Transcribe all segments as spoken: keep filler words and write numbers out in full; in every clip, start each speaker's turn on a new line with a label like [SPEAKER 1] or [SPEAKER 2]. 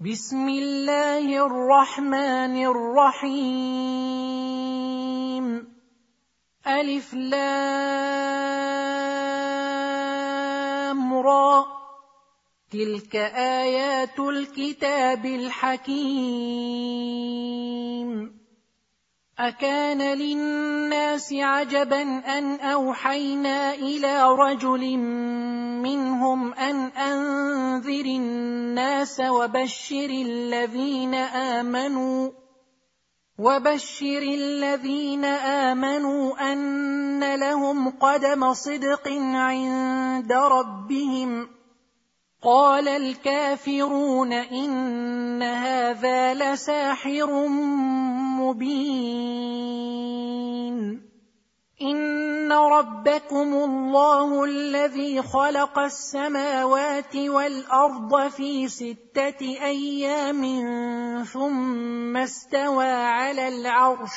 [SPEAKER 1] بسم الله الرحمن الرحيم. ألف لام را، تلك آيات الكتاب الحكيم. أكان للناس عجبا أن أوحينا إلى رجل منهم أن أنذر الناس وبشر الذين آمنوا وبشر الذين آمنوا أن لهم قدم صدق عند ربهم. قال الكافرون إن هذا لساحر مبين. إن ربكم الله الذي خلق السماوات والأرض في ستة أيام ثم استوى على العرش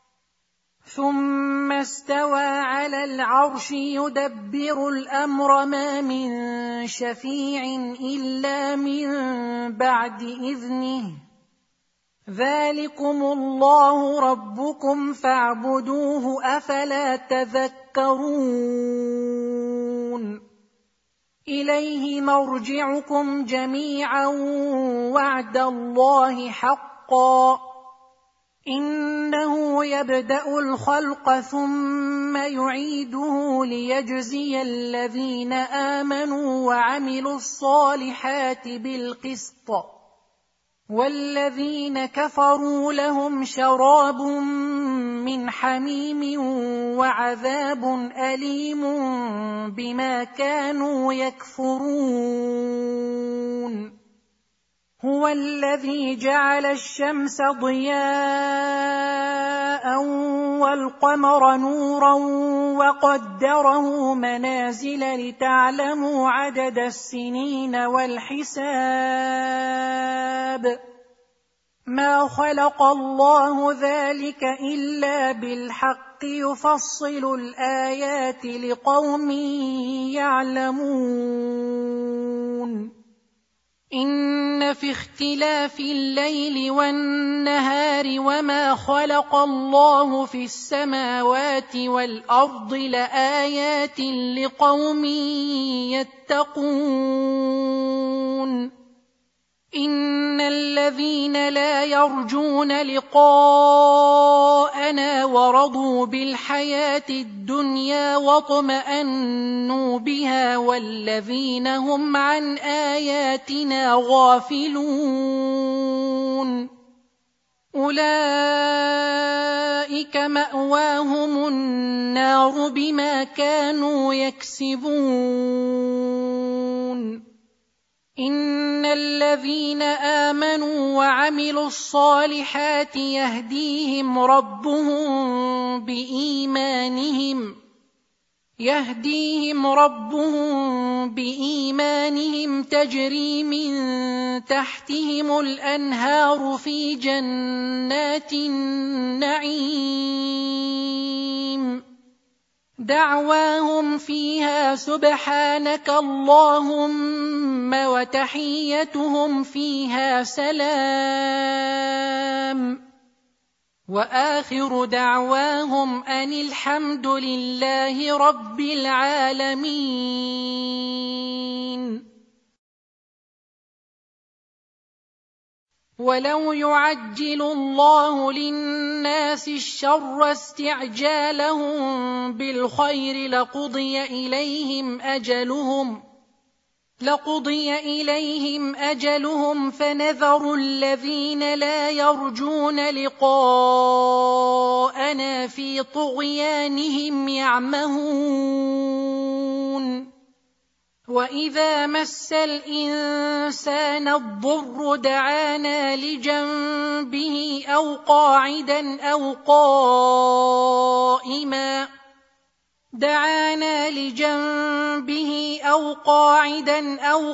[SPEAKER 1] ثم استوى على العرش يدبر الأمر ما من شفيع إلا من بعد إذنه. ذلكم الله ربكم فاعبدوه أفلا تذكرون. إليه مرجعكم جميعا وعد الله حقا. إنه يبدأ الخلق ثم يعيده ليجزي الذين آمنوا وعملوا الصالحات بالقسط، والذين كفروا لهم شراب من حميم وعذاب أليم بما كانوا يكفرون. هو الذي جعل الشمس ضياء والقمر نورا وقدره منازل لتعلموا عدد السنين والحساب. ما خلق الله ذلك إلا بالحق يفصل الآيات لقوم يعلمون. إن في اختلاف الليل والنهار وما خلق الله في السماوات والأرض لآيات لقوم يتقون. إن الذين لا يرجون لقاءنا ورضوا بالحياة الدنيا واطمأنوا بها والذين هم عن آياتنا غافلون أولئك مأواهم النار بما كانوا يكسبون. إن الذين آمنوا وعملوا الصالحات يهديهم ربهم بإيمانهم يهديهم ربهم بإيمانهم تجري من تحتهم الأنهار في جنات النعيم. دعواهم فيها سبحانك اللهم وتحيتهم فيها سلام. وآخر دعواهم أن الحمد لله رب العالمين. ولو يعجل الله للناس الشر استعجالهم بالخير لقضي إليهم أجلهم لقضي إليهم أجلهم فنذر الذين لا يرجون لقاءنا في طغيانهم يعمهون. وإذا مس الإنسان الضر دعانا لجنبه أو قاعدا أو قائما دعانا لجنبه أو قاعدا أو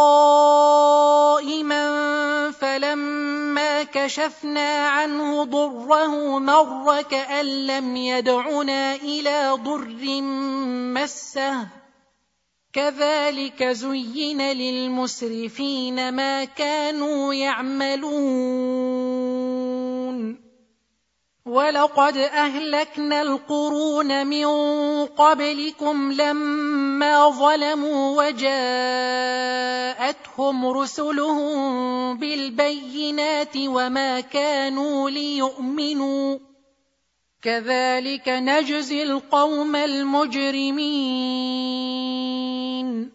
[SPEAKER 1] قائما فلما كشفنا عنه ضره مر كأن لم يدعنا إلى ضر مسه كذلك زين للمسرفين ما كانوا يعملون ولقد أهلكنا القرون من قبلكم لما ظلموا وجاءتهم رسلهم بالبينات وما كانوا ليؤمنوا كذلك نجزي القوم المجرمين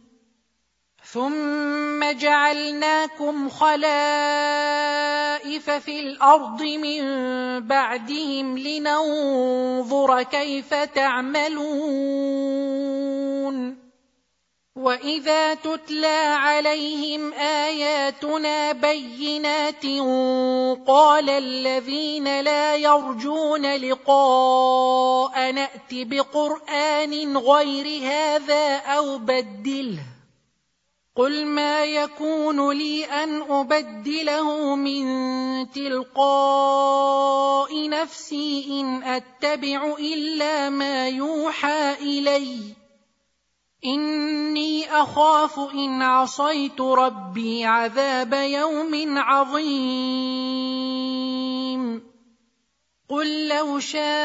[SPEAKER 1] ثم جعلناكم خلائف في الأرض من بعدهم لننظر كيف تعملون وإذا تتلى عليهم آياتنا بينات قال الذين لا يرجون لقاء نأت بقرآن غير هذا أو بدله قل ما يكون لي أن أبدله من تلقاء نفسي إن أتبع إلا ما يوحى إلي إني أخاف إن عصيت ربي عذاب يوم عظيم قل لو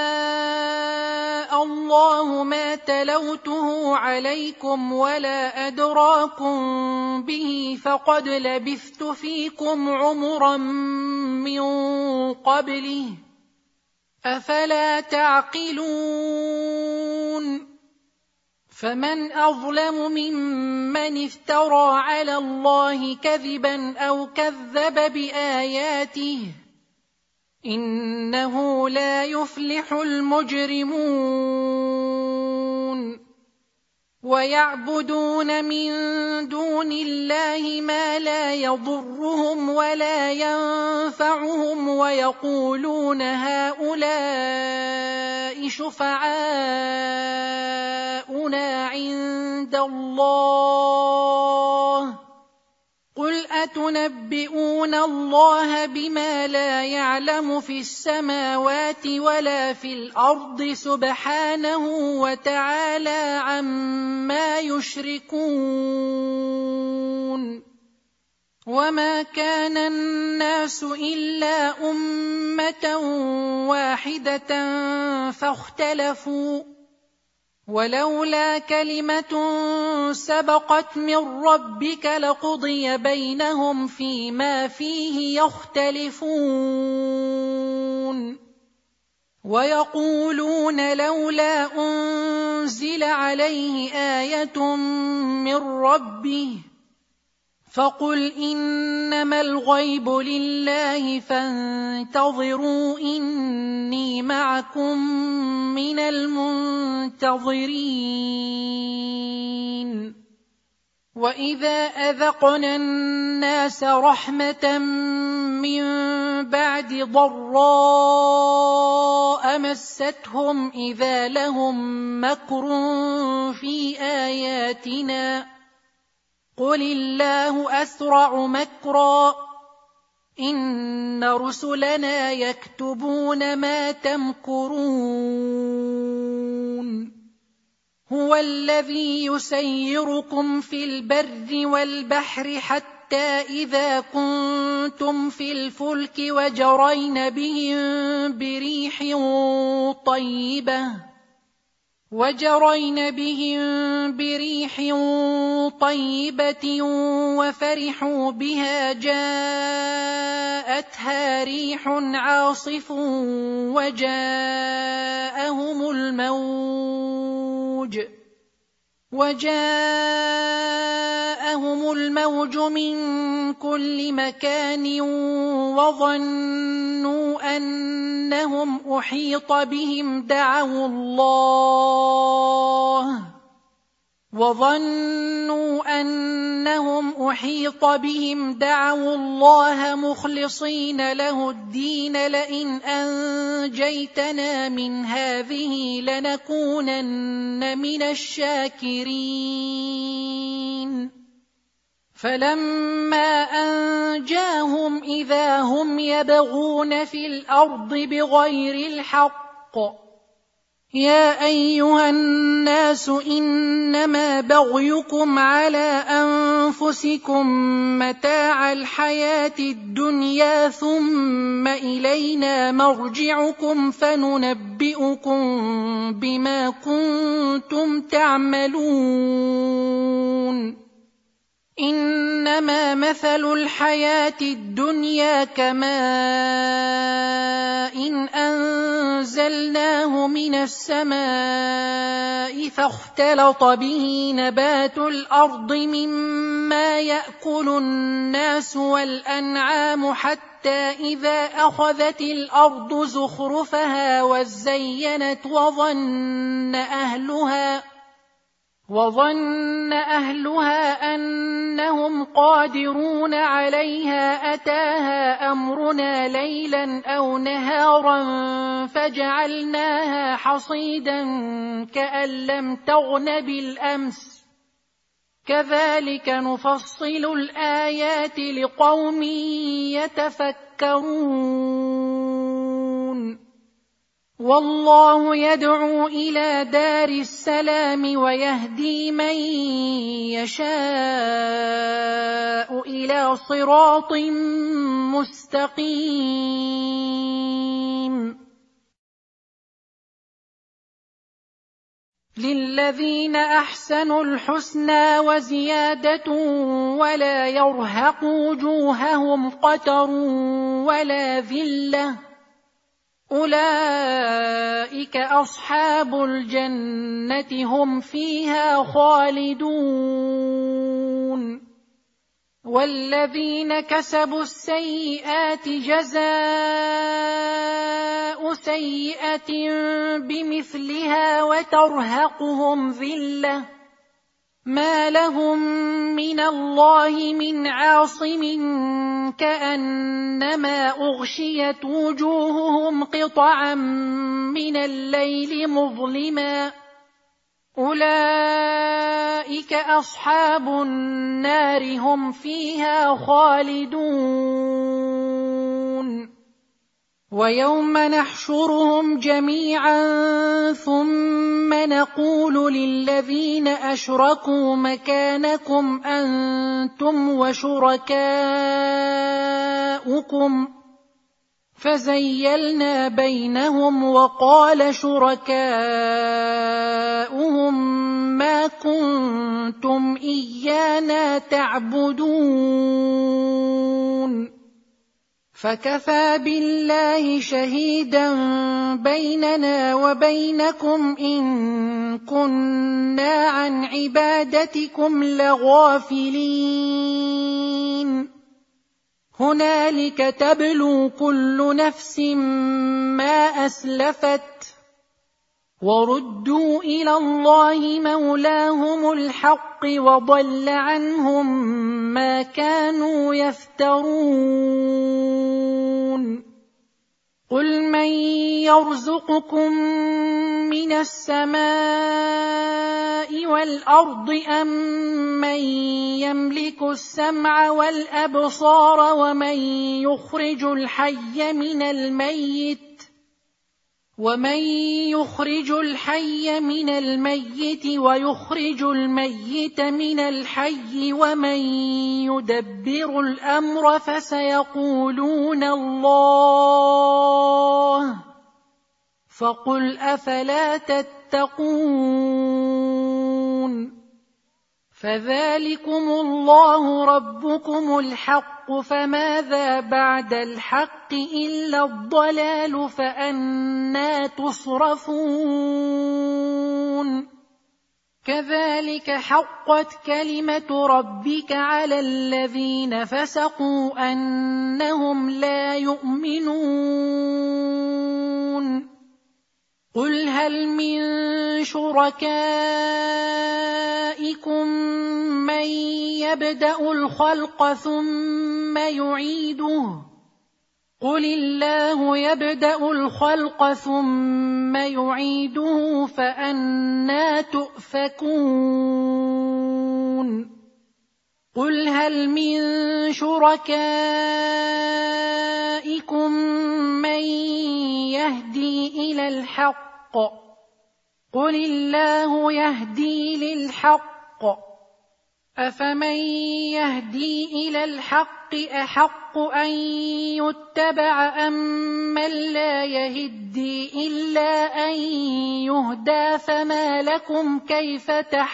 [SPEAKER 1] شاء الله ما تلوته عليكم ولا أدراكم به فقد لبثت فيكم عمرا من قبله أفلا تعقلون فمن أظلم ممن افترى على الله كذبا أو كذب بآياته إنه لا يفلح المجرمون ويعبدون من دون الله ما لا يضرهم ولا ينفعهم ويقولون هؤلاء شفعاؤنا عند الله قل أتنبئون الله بما لا يعلم في السماوات ولا في الأرض سبحانه وتعالى عما يشركون وما كان الناس إلا أمة واحدة فاختلفوا ولولا كلمة سبقت من ربك لقضي بينهم فيما فيه يختلفون ويقولون لولا أنزل عليه آية من ربه فقل إنما الغيب لله فانتظروا إني معكم من المنتظرين وإذا أذقنا الناس رحمة من بعد ضراء مستهم إذا لهم مكر في آياتنا قل الله أسرع مكرا إن رسلنا يكتبون ما تمكرون هو الذي يسيركم في البر والبحر حتى إذا كنتم في الفلك وجرين بهم بريح طيبة وجرين بهم بريح طيبة وفرحوا بها جاءتها ريح عاصف وجاءهم الموج وجاءهم الموج من كل مكان وظنوا أنهم أحيط بهم دعوا الله وظنوا أنهم أحيط بهم دعوا الله مخلصين له الدين لئن أنجيتنا من هذه لنكونن من الشاكرين فلما أنجاهم إذا هم يبغون في الأرض بغير الحق يا أيها الناس إنما بغيكم على أنفسكم متاع الحياة الدنيا ثم إلينا مرجعكم فننبئكم بما كنتم تعملون إنما مثل الحياة الدنيا كماء إن أنزلناه من السماء فاختلط به نبات الأرض مما يأكل الناس والأنعام حتى إذا أخذت الأرض زخرفها وزينت وظن أهلها وظن أهلها أنهم قادرون عليها أتاها أمرنا ليلا أو نهارا فجعلناها حصيدا كأن لم تغن بالأمس كذلك نفصل الآيات لقوم يتفكرون والله يدعو إلى دار السلام ويهدي من يشاء إلى صراط مستقيم للذين أحسنوا الحسنى وزيادة ولا يرهق وجوههم قتر ولا ذلة أولئك أصحاب الجنة هم فيها خالدون والذين كسبوا السيئات جزاء سيئة بمثلها وترهقهم ذلة ما لهم من الله من عاصم كأنما أغشيت وجوههم قطعا من الليل مظلما أولئك أصحاب النار هم فيها خالدون ويوم نحشرهم جميعا ثم نقول للذين أشركوا مكانكم أنتم وشركاؤكم فزيلنا بينهم وقال شركاؤهم ما كنتم إيانا تعبدون فكفى بالله شهيدا بيننا وبينكم إن كنا عن عبادتكم لغافلين هنالك تبلو كل نفس ما أسلفت وردوا إلى الله مولاهم الحق وضل عنهم ما كانوا يفترون قل من يرزقكم من السماء والأرض أم من يملك السمع والأبصار ومن يخرج الحي من الميت ومن يخرج الحي من الميت ويخرج الميت من الحي ومن يدبر الأمر فسيقولون الله فقل أفلا تتقون فذلكم الله ربكم الحق فماذا بعد الحق إلا الضلال فأنى تصرفون كذلك حقت كلمة ربك على الذين فسقوا أنهم لا يؤمنون قل هل من شركائكم من يبدأ الخلق ثم يعيده قل الله يبدأ الخلق ثم يعيده فأنى تؤفكون قل هل من شركائكم من يهدي إلى الحق قل الله يهدي للحق أفمن يهدي إلى الحق أحق أن يتبع أم من لا يهدي إلا أن يهدى فما لكم كيف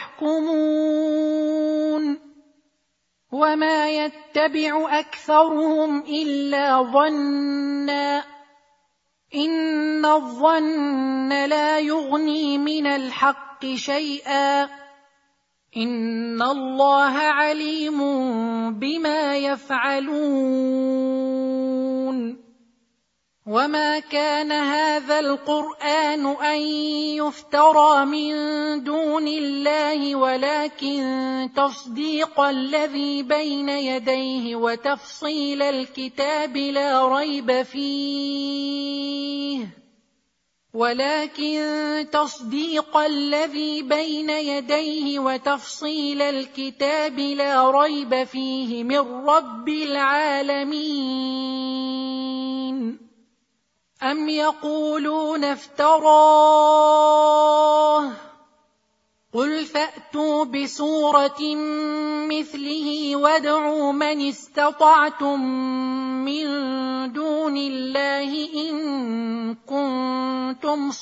[SPEAKER 1] تحكمون وما يتبع أكثرهم إلا ظنا إن الظن لا يغني من الحق شيئا إن الله عليم بما يفعلون وما كان هذا القرآن أن يفترى من دون الله ولكن تصديق الذي بين يديه وتفصيل الكتاب لا ريب فيه ولكن تصديق الذي بين يديه وتفصيل الكتاب لا ريب فيه من رب العالمين أم يقولون افتراه قل فأتوا بسورة مثله وادعوا من استطعتم من دون الله إن كنتم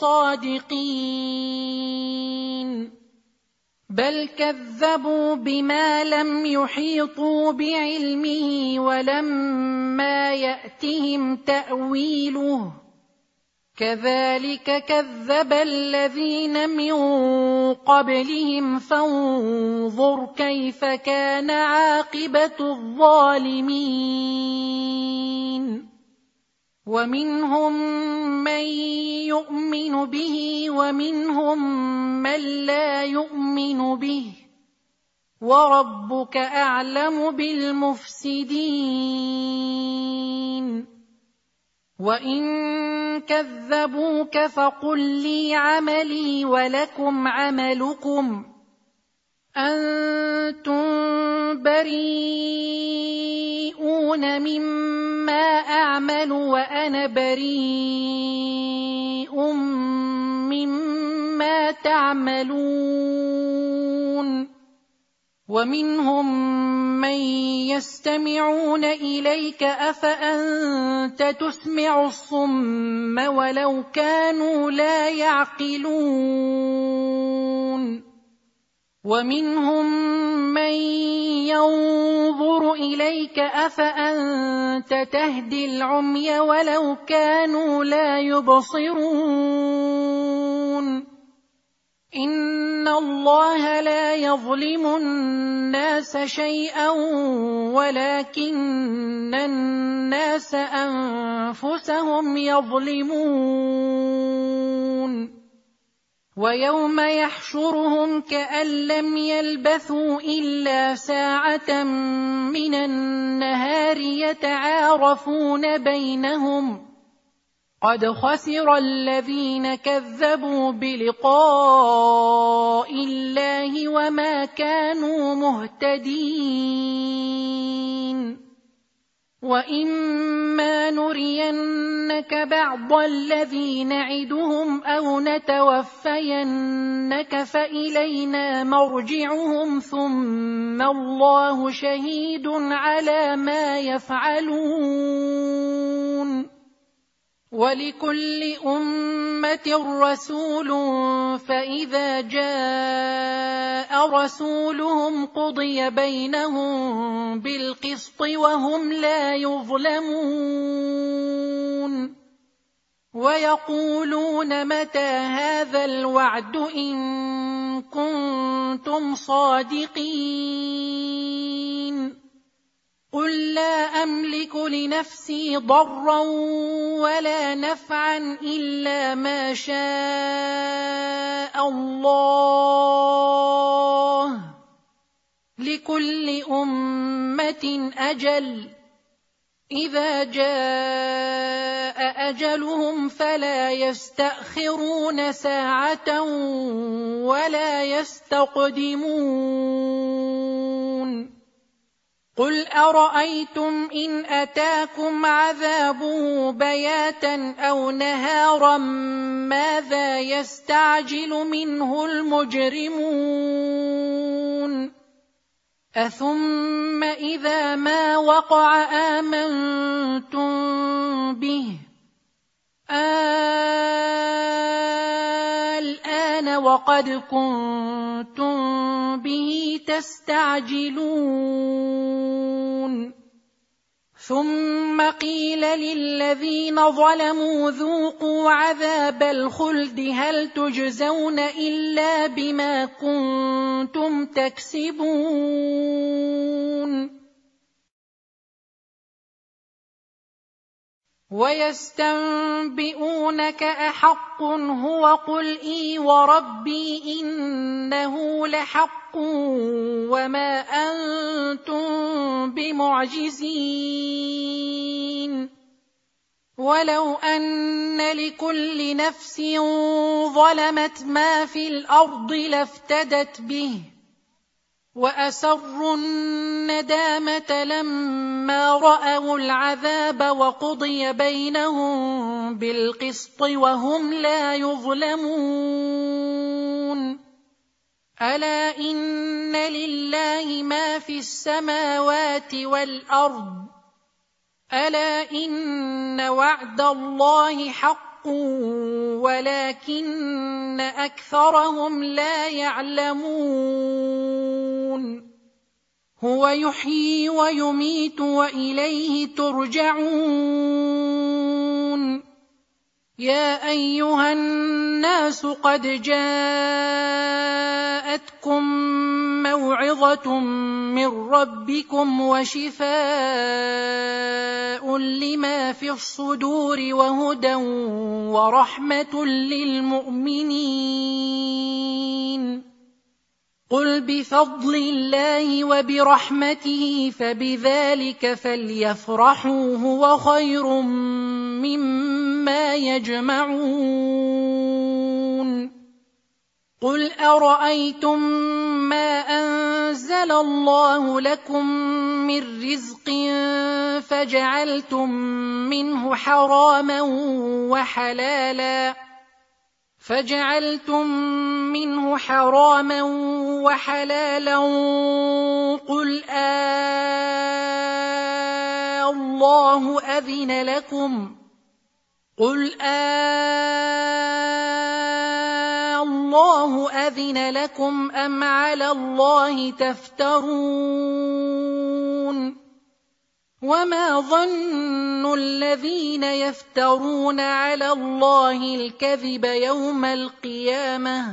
[SPEAKER 1] صادقين بل كذبوا بما لم يحيطوا بعلمه ولما يأتهم تأويله كذلك كذب الذين من قبلهم فانظر كيف كان عاقبة الظالمين ومنهم من يؤمن به ومنهم من لا يؤمن به وربك أعلم بالمفسدين وإن كذبوك فقل لي عملي ولكم عملكم أنتم بريئون مما أعمل وأنا بريء مما تعملون ومنهم من يستمعون إليك أفأنت تسمع الصم ولو كانوا لا يعقلون ومنهم من ينظر إليك أفأنت تهدي العمي ولو كانوا لا يبصرون إن الله لا يظلم الناس شيئا ولكن الناس أنفسهم يظلمون ويوم يحشرهم كأن لم يلبثوا إلا ساعة من النهار يتعارفون بينهم قد خسر الذين كذبوا بلقاء الله وما كانوا مهتدين وإما نرينك بعض الذي نعدهم أو نتوفينك فإلينا مرجعهم ثم الله شهيد على ما يفعلون ولكل أمة رسول فإذا جاء رسولهم قضي بينهم بالقسط وهم لا يظلمون ويقولون متى هذا الوعد إن كنتم صادقين قل لا أملك لنفسي ضرا ولا نفعا إلا ما شاء الله لكل أمة أجل إذا جاء أجلهم فلا يستأخرون ساعة ولا يستقدمون قل أرأيتم إن أتاكم عذابه بياتا أو نهارا ماذا يستعجل منه المجرمون أثم إذا ما وقع آمنتم به الآن وقد كنتم به تستعجلون ثم قيل للذين ظلموا ذوقوا عذاب الخلد هل تجزون إلا بما كنتم تكسبون ويستنبئونك أحق هو قل إي وربي إنه لحق وما أنتم بمعجزين ولو أن لكل نفس ظلمت ما في الأرض لافتدت به وأسروا الندامة لما رأوا العذاب وقضي بينهم بالقسط وهم لا يظلمون ألا إن لله ما في السماوات والأرض ألا إن وعد الله حق ولكن أكثرهم لا يعلمون هو يحيي ويميت وإليه ترجعون يا أيها الناس قد جاءتكم موعظة من ربكم وشفاء لما في الصدور وهدى ورحمة للمؤمنين قل بفضل الله وبرحمته فبذلك فليفرحوا هو خير مما يجمعون قل أرأيتم ما أنزل الله لكم من رزق فجعلتم منه حراما وحلالا فجعلتم منه حراما وحلالا قل آه الله أذن لكم قل آه الله أذن لكم أم على الله تفترون وما ظن الذين يفترون على الله الكذب يوم القيامة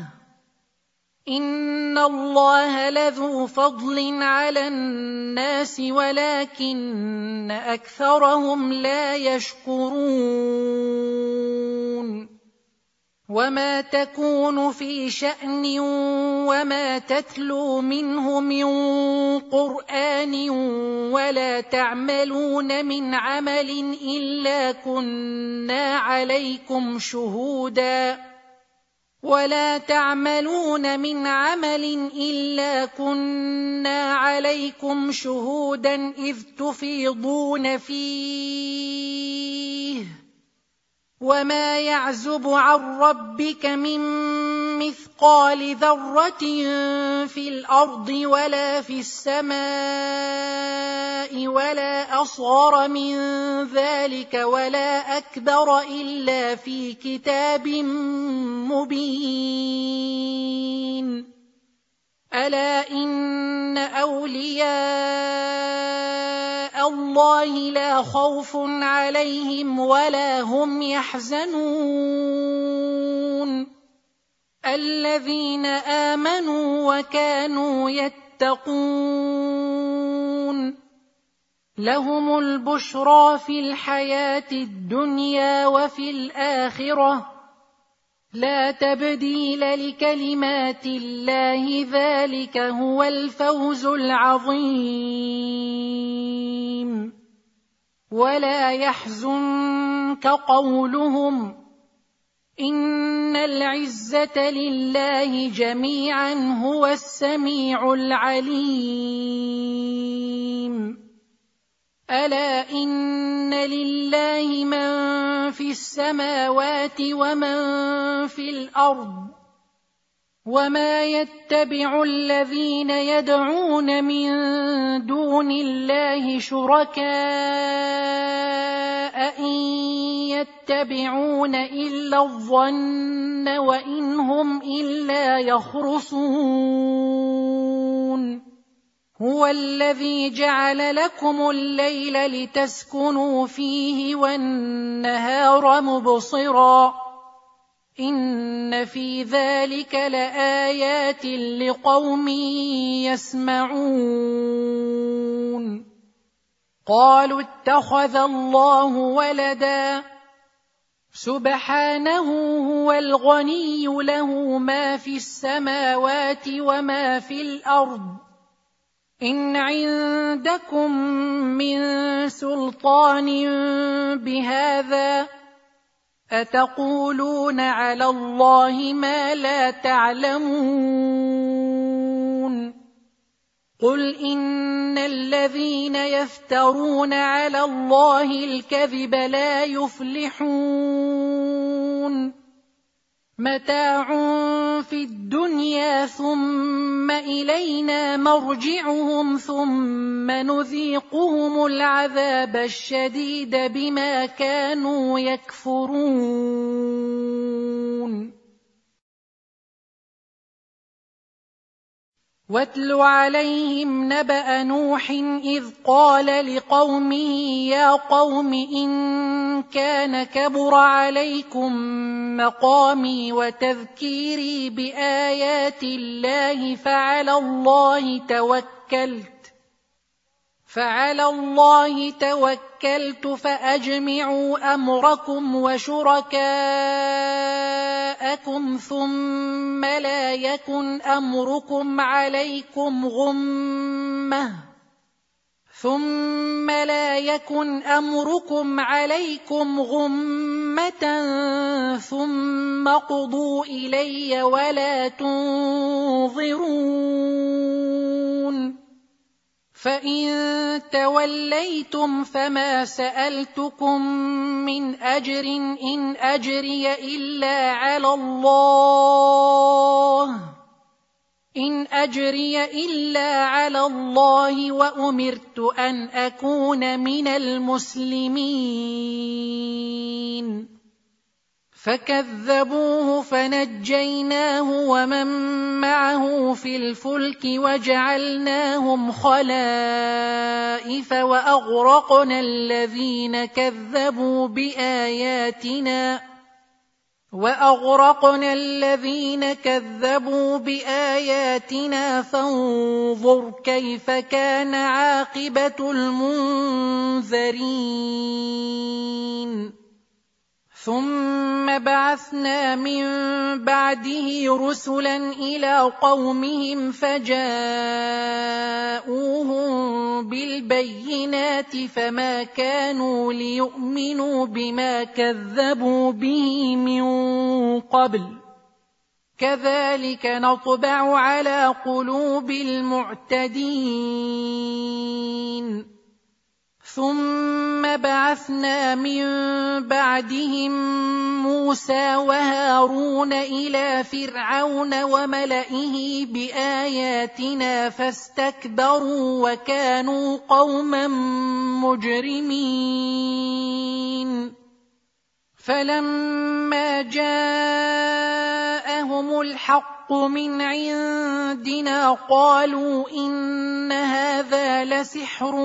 [SPEAKER 1] إن الله لذو فضل على الناس ولكن أكثرهم لا يشكرون وما تكون في شأن وما تتلو منه من قرآن ولا تعملون من عمل إلا كنا عليكم شهودا ولا تعملون من عمل إلا كنا عليكم شهودا إذ تفيضون فيه وما يعزب عن ربك من مثقال ذرة في الأرض ولا في السماء ولا أصغر من ذلك ولا أكبر إلا في كتاب مبين ألا إن أولياء الله لا خوف عليهم ولا هم يحزنون الذين آمنوا وكانوا يتقون لهم البشرى في الحياة الدنيا وفي الآخرة لا تبديل لكلمات الله ذلك هو الفوز العظيم ولا يحزنك قولهم إن العزة لله جميعا هو السميع العليم الرجيم ألا إن لله من في السماوات ومن في الأرض وما يتبع الذين يدعون من دون الله شركاء إن يتبعون إلا الظن وإن هم إلا يخرصون هو الذي جعل لكم الليل لتسكنوا فيه والنهار مبصرا إن في ذلك لآيات لقوم يسمعون قالوا اتخذ الله ولدا سبحانه هو الغني له ما في السماوات وما في الأرض إن عندكم من سلطان بهذا أتقولون على الله ما لا تعلمون قل إن الذين يفترون على الله الكذب لا يفلحون متاع في الدنيا ثم إلينا مرجعهم ثم نذيقهم العذاب الشديد بما كانوا يكفرون واتل عليهم نبأ نوح إذ قال لقومه يا قوم إن كان كبر عليكم مقامي وتذكيري بآيات الله فعلى الله توكلت فعلى الله توكلت فأجمعوا أمركم وشركاءكم ثم لا يكن أمركم عليكم غمة ثم لا يكن أمركم عليكم غمة ثم قضوا إلي ولا تنظرون فإن توليتم فما سألتكم من أجر إن أجري إلا على الله إن أجري إلا على الله وأمرت أن أكون من المسلمين فكذبوه فنجيناه ومن معه في الفلك وجعلناهم خلائف وأغرقنا الذين كذبوا بآياتنا وأغرقنا الذين كذبوا بآياتنا فانظر كيف كان عاقبة المنذرين ثم بعثنا من بعده رسلا إلى قومهم فجاءوهم بالبينات فما كانوا ليؤمنوا بما كذبوا به من قبل كذلك نطبع على قلوب المعتدين ثم بعثنا من بعدهم موسى وهارون إلى فرعون وملئه بآياتنا فاستكبروا وكانوا قوما مجرمين فلما جاءهم الحق من عندنا قالوا إن هذا لسحر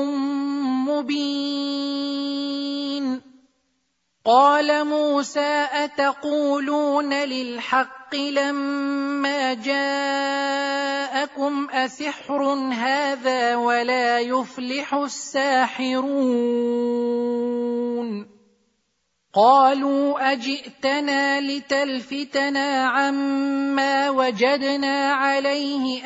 [SPEAKER 1] مبين قال موسى أتقولون للحق لما جاءكم أسحر هذا ولا يفلح الساحرون قالوا أجئتنا لتلفتنا عما وجدنا عليه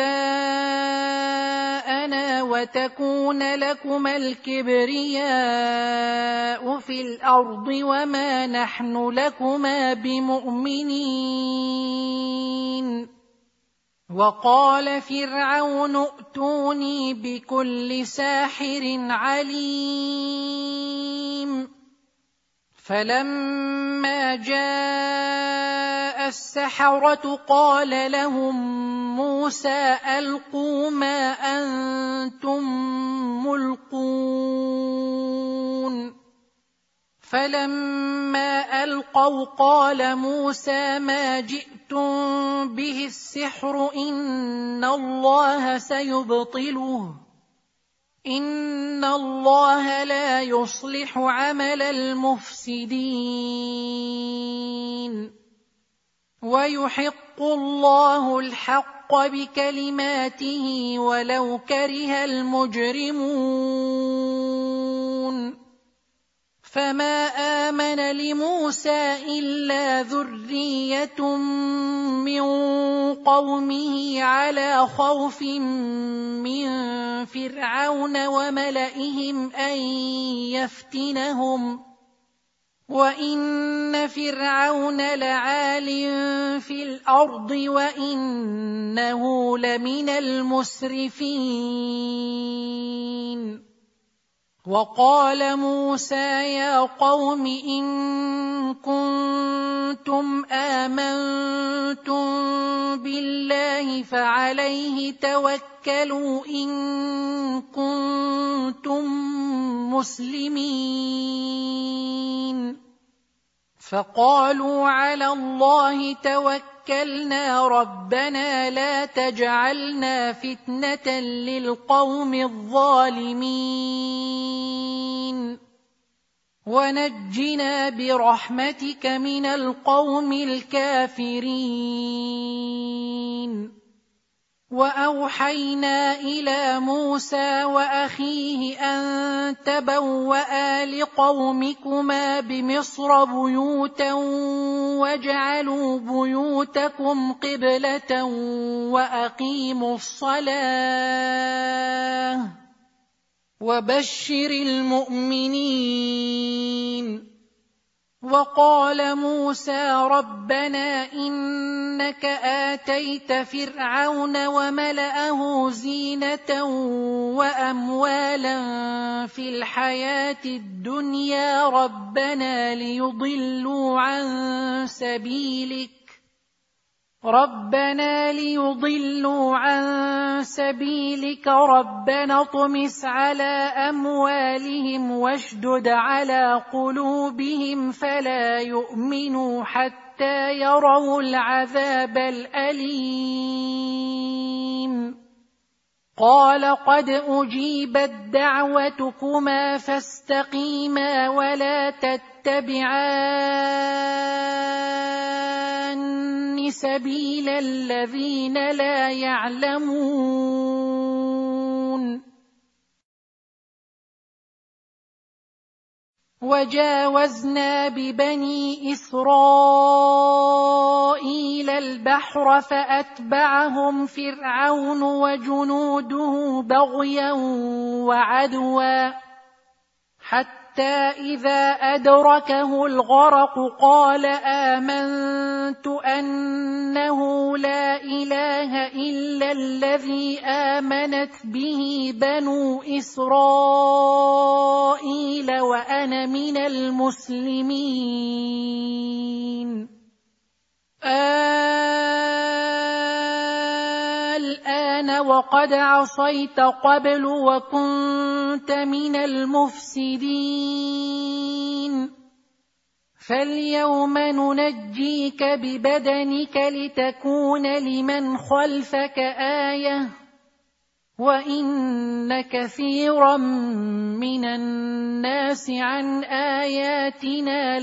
[SPEAKER 1] آباءنا وتكون لكما الكبرياء في الأرض وما نحن لكما بمؤمنين وقال فرعون ائتوني بكل ساحر عليم فلما جاء السحرة قال لهم موسى ألقوا ما أنتم ملقون فلما ألقوا قال موسى ما جئتم به السحر إن الله سيبطله إن الله لا يصلح عمل المفسدين ويحق الله الحق بكلماته ولو كره المجرمون فما آمن لموسى إلا ذرية من قومه على خوف من فرعون وملئهم أن يفتنهم وإن فرعون لعال في الأرض وإنه لمن المسرفين وقال موسى يا قوم إن كنتم آمنتم بالله فعليه توكلوا إن كنتم مسلمين فقالوا على الله توكلنا ربنا لا تجعلنا فتنة للقوم الظالمين ونجنا برحمتك من القوم الكافرين وأوحينا إلى موسى وأخيه أن تبوأ لقومكما بمصر بيوتا واجعلوا بيوتكم قبلة وأقيموا الصلاة وبشر المؤمنين وقال موسى ربنا إنك آتيت فرعون وملأه زينة وأموالا في الحياة الدنيا ربنا ليضلوا عن سبيلك ربنا ليضلوا عن سبيلك ربنا اطمس على أموالهم واشدد على قلوبهم فلا يؤمنوا حتى يروا العذاب الأليم قال قد أجيبت دعوتكما فاستقيما ولا تتبعان سبيل الذين لا يعلمون وجاوزنا ببني إسرائيل البحر فأتبعهم فرعون وجنوده بغيا وعدوا حتى إذا أدركه الغرق قال آمنت أنه لا إله إلا الذي آمنت به بنو إسرائيل وأنا من المسلمين الآن وقد عصيت قبل وكنت من المفسدين فاليوم ننجيك ببدنك لتكون لمن خلفك آية وإن كثيرا من الناس عن آياتنا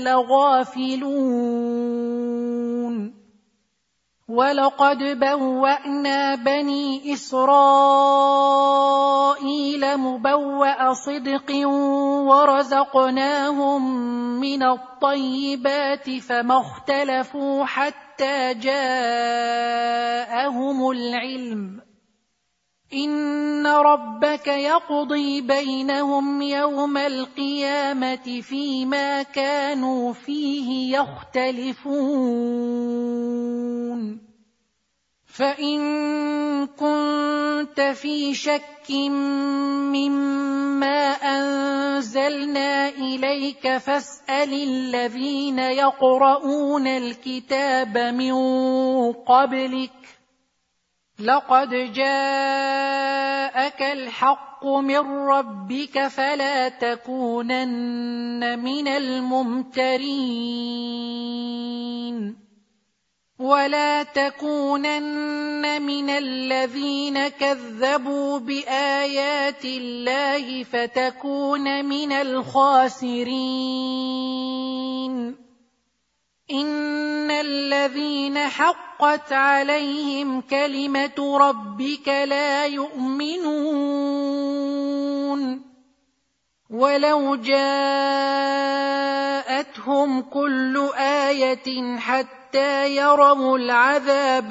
[SPEAKER 1] لغافلون ولقد بوأنا بني إسرائيل مبوأ صدق ورزقناهم من الطيبات فما اختلفوا حتى جاءهم العلم إن ربك يقضي بينهم يوم القيامة فيما كانوا فيه يختلفون فإن كنت في شك مما أنزلنا إليك فاسأل الذين يقرؤون الكتاب من قبلك لقد جاءك الحق من ربك فلا تكونن من الممترين ولا تكونن من الذين كذبوا بآيات الله فتكون من الخاسرين إن الذين حقت عليهم كلمة ربك لا يؤمنون ولو جاءتهم كل آية حتى يروا العذاب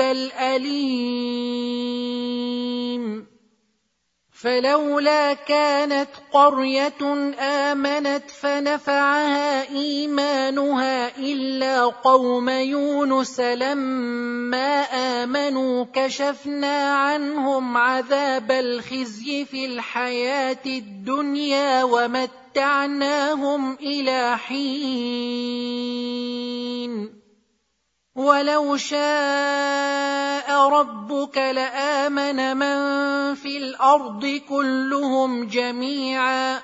[SPEAKER 1] الأليم فلولا كانت قرية آمنت فنفعها إيمانها إلا قوم يونس لما آمنوا كشفنا عنهم عذاب الخزي في الحياة الدنيا ومتعناهم إلى حين ولو شاء ربك لآمن من في الأرض كلهم جميعا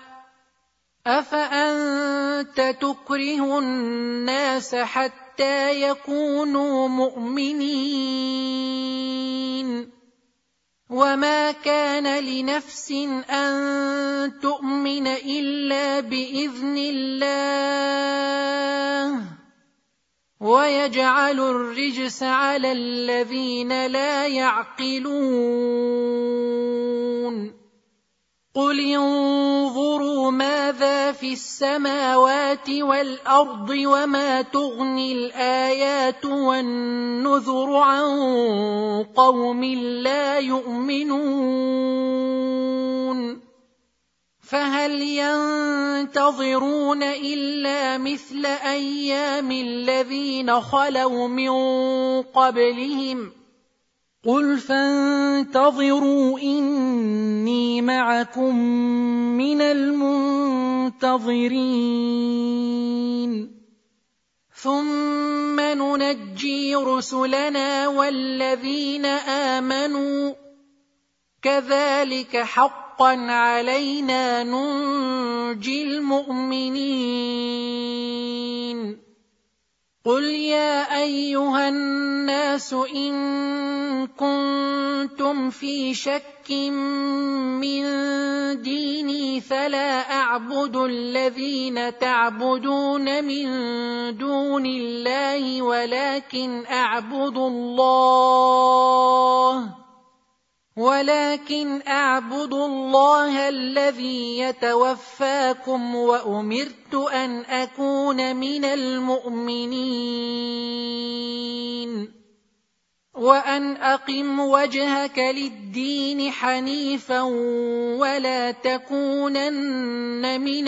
[SPEAKER 1] أفأنت تكره الناس حتى يكونوا مؤمنين وما كان لنفس أن تؤمن إلا بإذن الله ويجعل الرجس على الذين لا يعقلون قل انظروا ماذا في السماوات والأرض وما تغني الآيات والنذر عن قوم لا يؤمنون فهل ينتظرون إلا مثل أيام الذين خلوا من قبلهم قل فانتظروا إني معكم من المنتظرين ثم ننجي رسلنا والذين آمنوا كذلك حقا علينا ننجي المؤمنين قل يا أيها الناس إن كنتم في شك من ديني فلا أعبد الذين تعبدون من دون الله ولكن أعبد الله ولكن أعبد الله الذي يتوفاكم وأمرت أن أكون من المؤمنين وأن أقم وجهك للدين حنيفا ولا تكونن من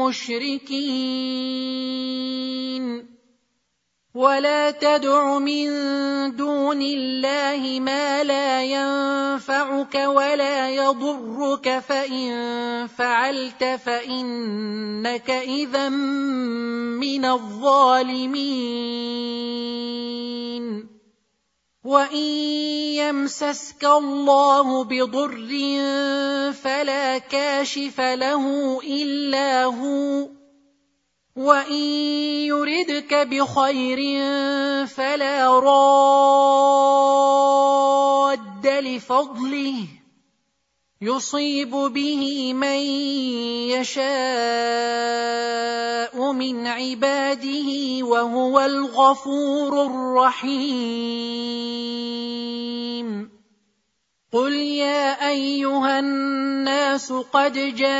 [SPEAKER 1] المشركين ولا تدع من دون الله ما لا ينفعك ولا يضرك فإن فعلت فإنك إذا من الظالمين وإن يمسسك الله بضر فلا كاشف له إلا هو وإن يردك بخير فلا راد لفضله يصيب به من يشاء من عباده وهو الغفور الرحيم قل يا أيها الناس قد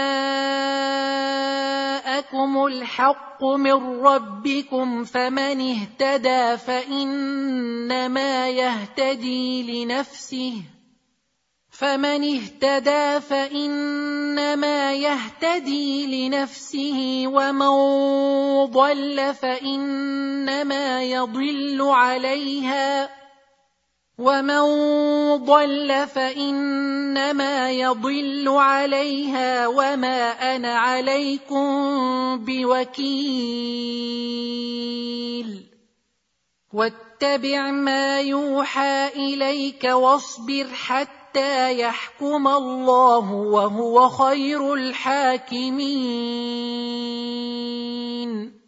[SPEAKER 1] جاءكم الحق من ربكم فمن اهتدى فإنما يهتدي لنفسه فمن اهتدى فإنما يهتدي لنفسه ومن ضل فإنما يضل عليها ومن ضل فإنما يضل عليها وما أنا عليكم بوكيل واتبع ما يوحى إليك واصبر حتى يحكم الله وهو خير الحاكمين.